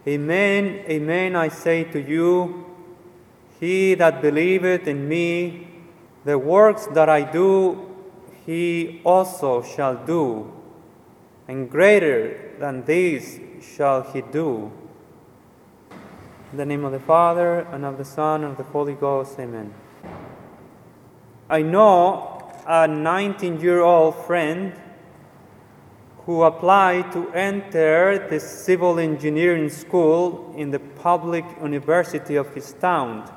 Amen, amen, I say to you, he that believeth in me, the works that I do, he also shall do, and greater than these shall he do. In the name of the Father, and of the Son, and of the Holy Ghost, amen. I know a 19-year-old friend who applied to enter the civil engineering school in the public university of his town.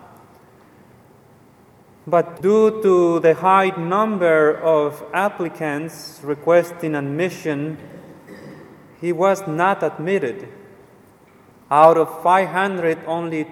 But due to the high number of applicants requesting admission, he was not admitted. Out of 500, only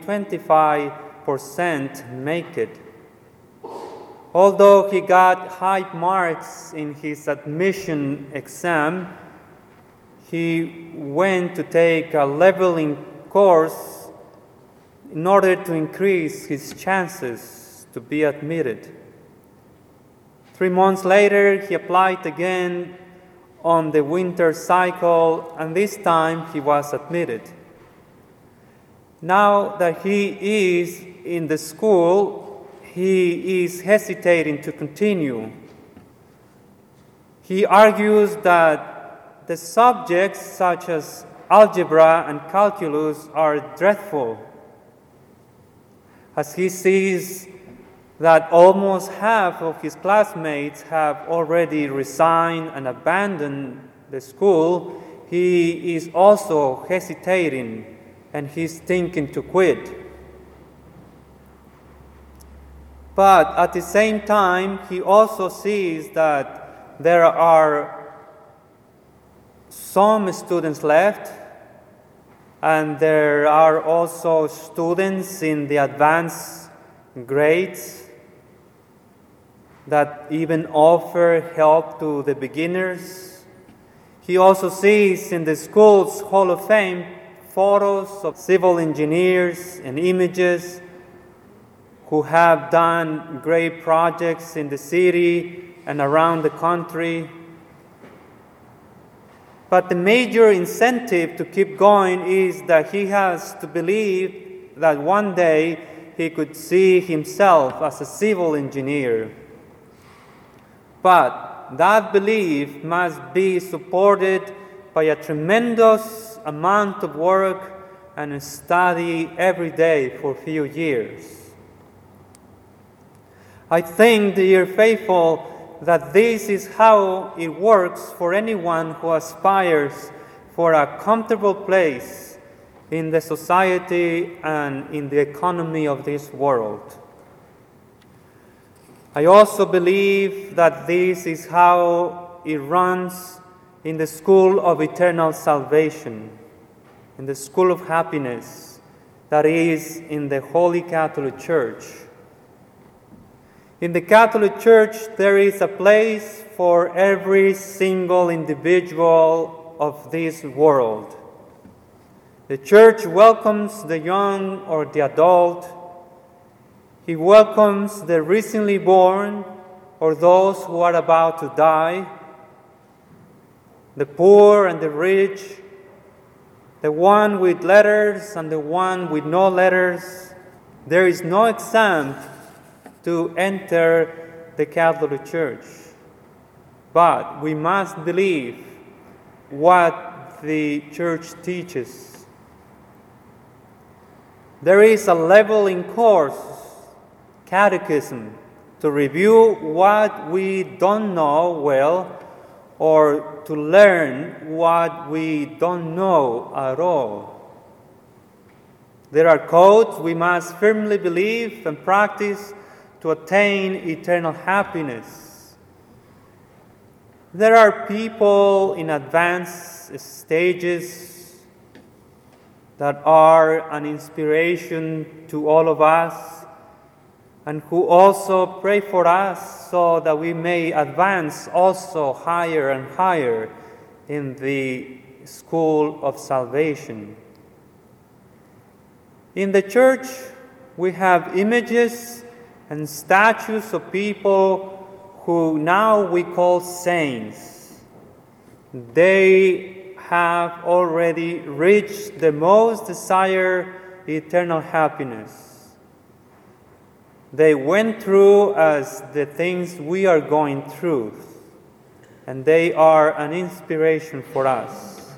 25% make it. Although he got high marks in his admission exam, he went to take a leveling course in order to increase his chances to be admitted. 3 months later, he applied again on the winter cycle, and this time he was admitted. Now that he is in the school, he is hesitating to continue. He argues that the subjects such as algebra and calculus are dreadful, as he sees that almost half of his classmates have already resigned and abandoned the school. He is also hesitating, and he's thinking to quit. But at the same time, he also sees that there are some students left, and there are also students in the advanced grades that even offer help to the beginners. He also sees in the school's Hall of Fame photos of civil engineers and images who have done great projects in the city and around the country. But the major incentive to keep going is that he has to believe that one day he could see himself as a civil engineer. But that belief must be supported by a tremendous amount of work and study every day for a few years. I think, dear faithful, that this is how it works for anyone who aspires for a comfortable place in the society and in the economy of this world. I also believe that this is how it runs in the school of eternal salvation, in the school of happiness that is in the Holy Catholic Church. In the Catholic Church, there is a place for every single individual of this world. The Church welcomes the young or the adult. He welcomes the recently born or those who are about to die, the poor and the rich, the one with letters and the one with no letters. There is no exam to enter the Catholic Church. But we must believe what the Church teaches. There is a leveling course, catechism, to review what we don't know well or to learn what we don't know at all. There are codes we must firmly believe and practice to attain eternal happiness. There are people in advanced stages that are an inspiration to all of us and who also pray for us so that we may advance also higher and higher in the school of salvation. In the church, we have images and statues of people who now we call saints. They have already reached the most desired eternal happiness. They went through as the things we are going through, and they are an inspiration for us.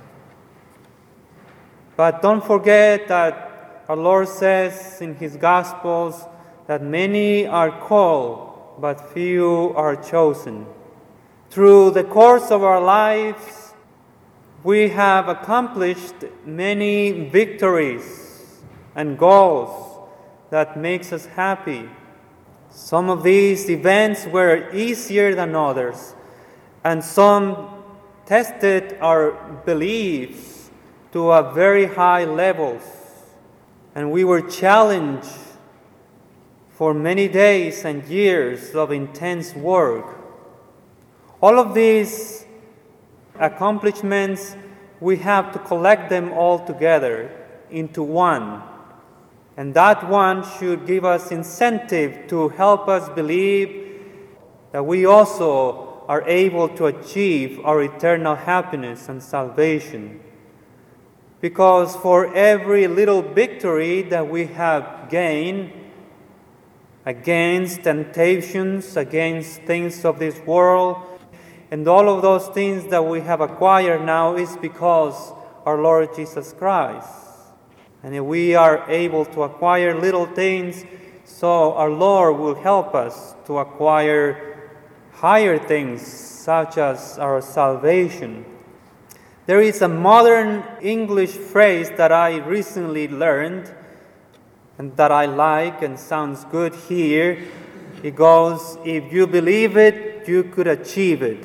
But don't forget that our Lord says in His Gospels that many are called, but few are chosen. Through the course of our lives, we have accomplished many victories and goals that makes us happy. Some of these events were easier than others, and some tested our beliefs to a very high levels, and we were challenged for many days and years of intense work. All of these accomplishments, we have to collect them all together into one. And that one should give us incentive to help us believe that we also are able to achieve our eternal happiness and salvation. Because for every little victory that we have gained against temptations, against things of this world, and all of those things that we have acquired now is because our Lord Jesus Christ. And if we are able to acquire little things, so our Lord will help us to acquire higher things, such as our salvation. There is a modern English phrase that I recently learned, and that I like and sounds good here. It goes, if you believe it, you could achieve it.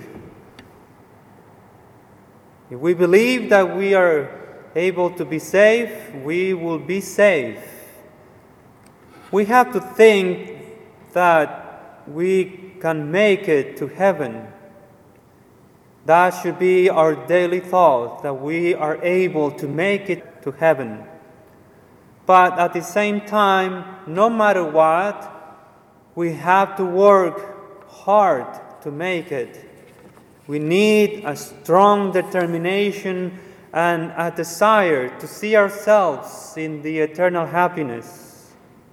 If we believe that we are able to be safe, we will be safe. We have to think that we can make it to heaven. That should be our daily thought, that we are able to make it to heaven. But at the same time, no matter what, we have to work hard to make it. We need a strong determination and a desire to see ourselves in the eternal happiness.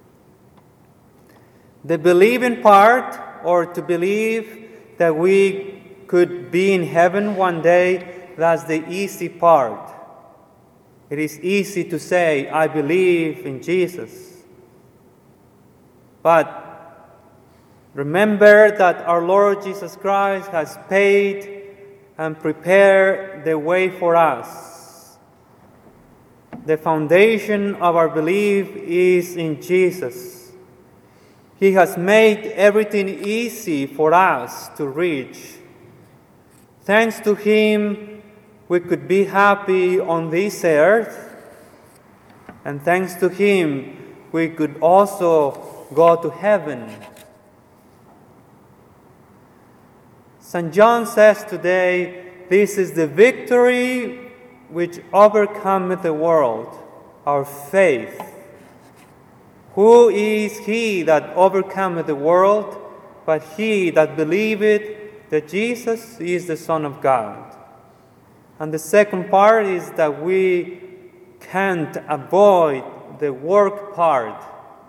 The believing part, or to believe that we could be in heaven one day, that's the easy part. It is easy to say, I believe in Jesus. But remember that our Lord Jesus Christ has paid and prepared the way for us. The foundation of our belief is in Jesus. He has made everything easy for us to reach. Thanks to Him, we could be happy on this earth, and thanks to Him, we could also go to heaven. St. John says today, this is the victory which overcometh the world, our faith. Who is he that overcometh the world, but he that believeth that Jesus is the Son of God? And the second part is that we can't avoid the work part.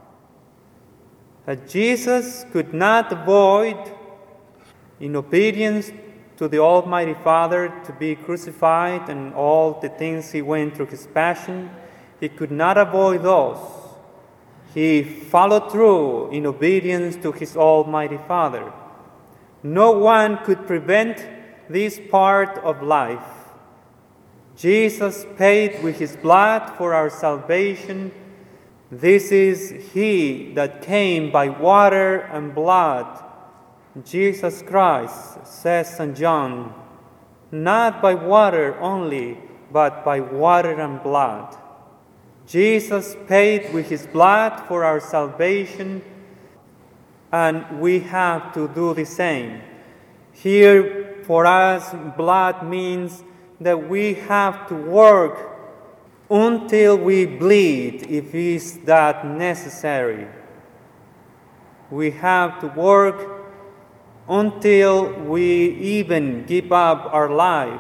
That Jesus could not avoid, in obedience to the Almighty Father, to be crucified and all the things He went through His passion. He could not avoid those. He followed through in obedience to His Almighty Father. No one could prevent this part of life. Jesus paid with His blood for our salvation. This is He that came by water and blood, Jesus Christ, says St. John, not by water only, but by water and blood. Jesus paid with His blood for our salvation, and we have to do the same. Here, for us, blood means that we have to work until we bleed, if is that necessary. We have to work until we even give up our life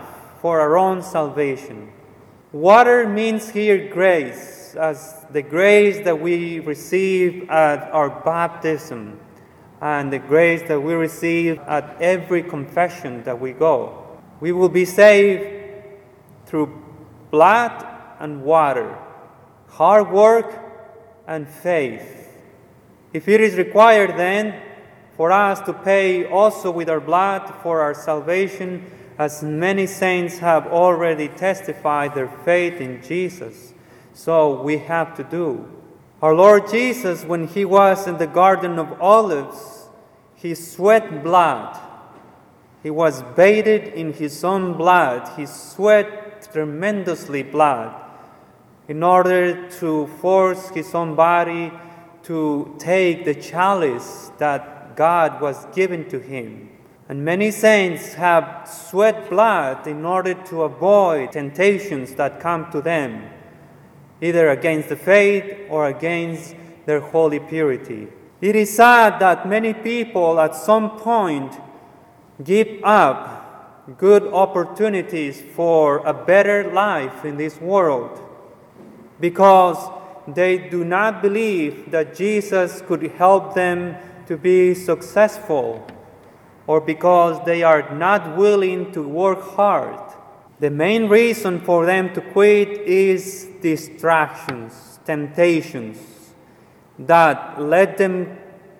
for our own salvation. Water means here grace, as the grace that we receive at our baptism and the grace that we receive at every confession that we go. We will be saved through blood and water, hard work and faith. If it is required then for us to pay also with our blood for our salvation, as many saints have already testified their faith in Jesus, so we have to do. Our Lord Jesus, when he was in the Garden of Olives, he sweat blood. He was bathed in his own blood. He sweat tremendously blood in order to force his own body to take the chalice that God was given to him. And many saints have sweat blood in order to avoid temptations that come to them, either against the faith or against their holy purity. It is sad that many people at some point give up good opportunities for a better life in this world because they do not believe that Jesus could help them to be successful, or because they are not willing to work hard. The main reason for them to quit is distractions, temptations that let them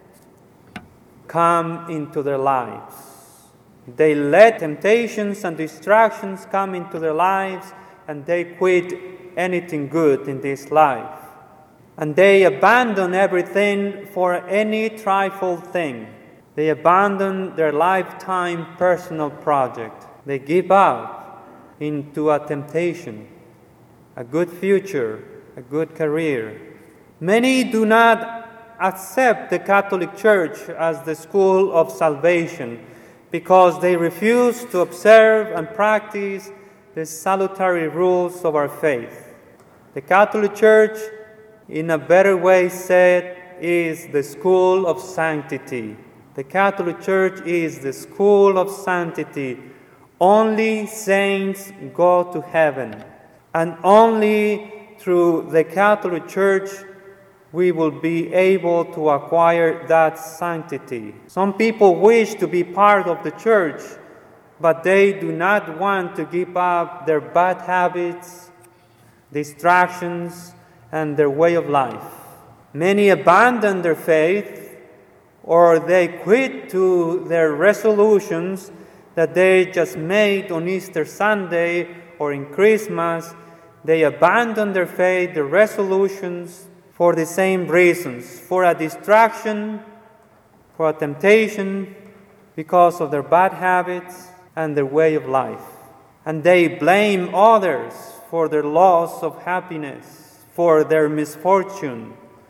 come into their lives. They let temptations and distractions come into their lives, and they quit anything good in this life. And they abandon everything for any trifle thing. They abandon their lifetime personal project. They give up into a temptation, a good future, a good career. Many do not accept the Catholic Church as the school of salvation because they refuse to observe and practice the salutary rules of our faith. The Catholic Church, in a better way said, is the school of sanctity. The Catholic Church is the school of sanctity. Only saints go to heaven, and only through the Catholic Church we will be able to acquire that sanctity. Some people wish to be part of the church, but they do not want to give up their bad habits, distractions, and their way of life. Many abandon their faith, or they quit to their resolutions that they just made on Easter Sunday or in Christmas. They abandon their faith, their resolutions, for the same reasons, for a distraction, for a temptation, because of their bad habits and their way of life. And they blame others for their loss of happiness, for their misfortune,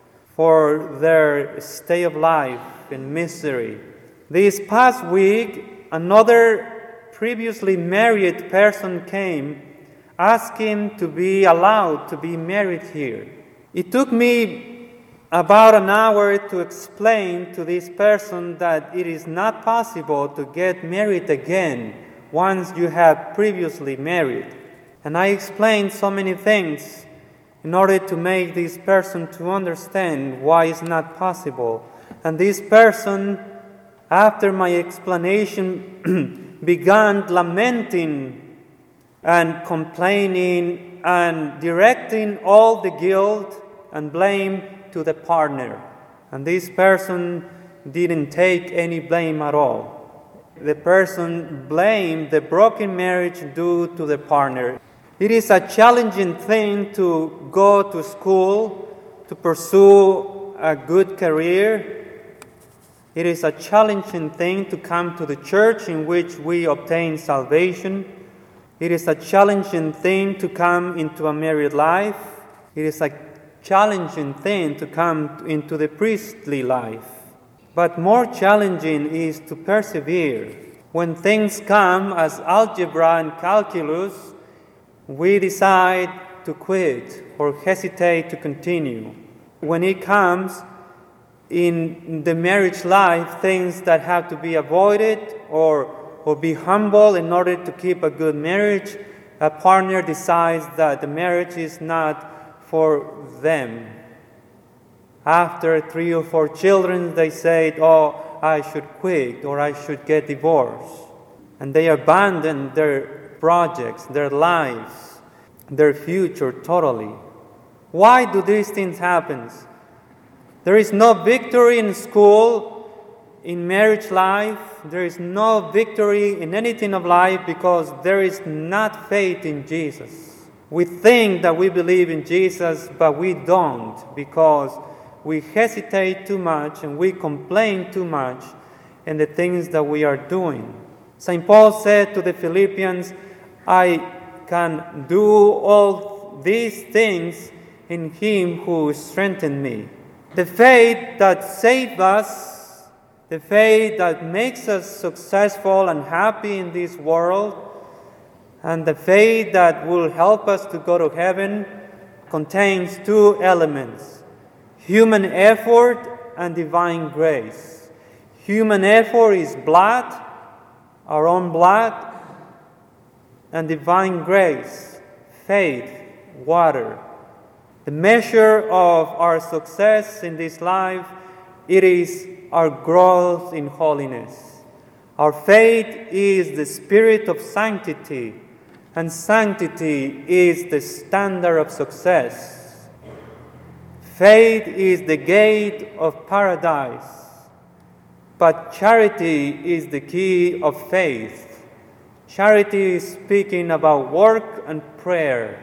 for their stay of life in misery. This past week, another previously married person came asking to be allowed to be married here. It took me about an hour to explain to this person that it is not possible to get married again once you have previously married. And I explained so many things in order to make this person to understand why it's not possible. And this person, after my explanation, began lamenting and complaining and directing all the guilt and blame to the partner. And this person didn't take any blame at all. The person blamed the broken marriage due to the partner. It is a challenging thing to go to school, to pursue a good career. It is a challenging thing to come to the church in which we obtain salvation. It is a challenging thing to come into a married life. It is a challenging thing to come into the priestly life. But more challenging is to persevere. When things come as algebra and calculus, we decide to quit or hesitate to continue. When it comes in the marriage life, things that have to be avoided or or be humble in order to keep a good marriage, a partner decides that the marriage is not for them. After 3 or 4 children, they say, oh, I should quit or I should get divorced. And they abandon their projects, their lives, their future totally. Why do these things happen? There is no victory in school, in marriage life. There is no victory in anything of life because there is not faith in Jesus. We think that we believe in Jesus, but we don't because we hesitate too much and we complain too much in the things that we are doing. St. Paul said to the Philippians, I can do all these things in Him who strengthened me. The faith that saves us, the faith that makes us successful and happy in this world, and the faith that will help us to go to heaven contains 2 elements: human effort and divine grace. Human effort is blood, our own blood, and divine grace, faith, water. The measure of our success in this life, it is our growth in holiness. Our faith is the spirit of sanctity, and sanctity is the standard of success. Faith is the gate of paradise, but charity is the key of faith. Charity is speaking about work and prayer.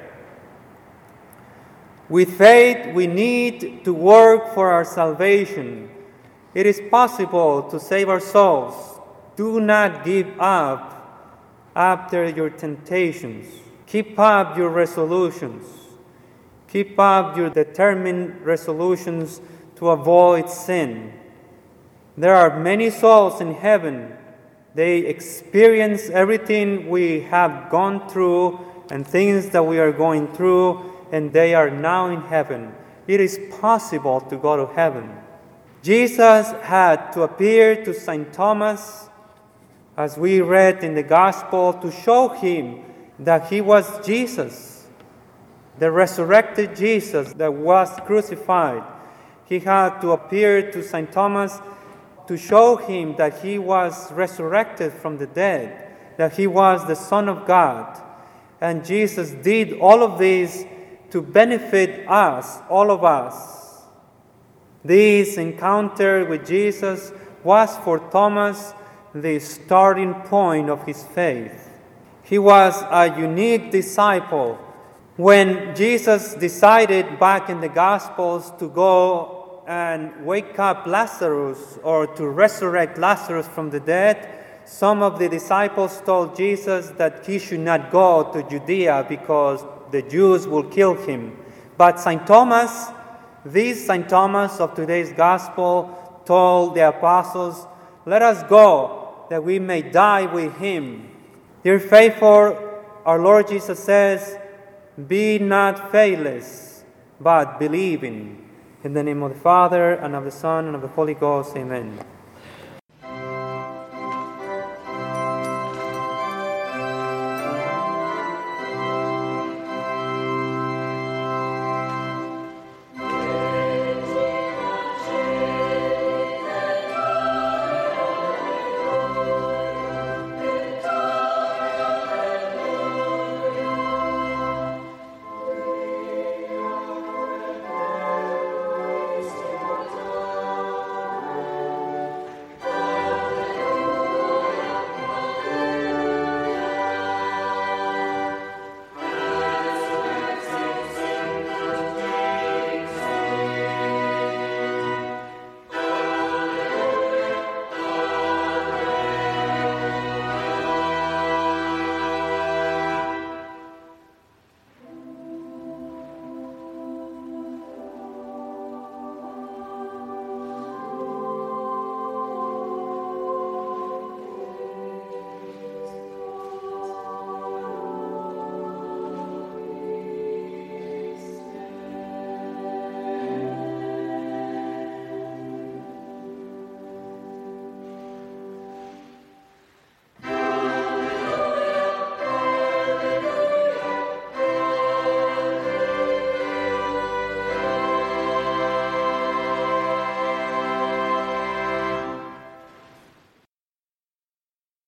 With faith, we need to work for our salvation. It is possible to save our souls. Do not give up after your temptations. Keep up your resolutions. Keep up your determined resolutions to avoid sin. There are many souls in heaven. They experience everything we have gone through and things that we are going through, and they are now in heaven. It is possible to go to heaven. Jesus had to appear to St. Thomas, as we read in the Gospel, to show him that he was Jesus, the resurrected Jesus that was crucified. He had to appear to St. Thomas to show him that he was resurrected from the dead, that he was the Son of God. And Jesus did all of this to benefit us, all of us. This encounter with Jesus was for Thomas the starting point of his faith. He was a unique disciple. When Jesus decided back in the Gospels to go and wake up Lazarus or to resurrect Lazarus from the dead, some of the disciples told Jesus that he should not go to Judea because the Jews will kill him. But St. Thomas, this St. Thomas of today's Gospel, told the apostles, let us go that we may die with him. Dear faithful, our Lord Jesus says, be not faithless, but believing. In the name of the Father, and of the Son, and of the Holy Ghost, amen.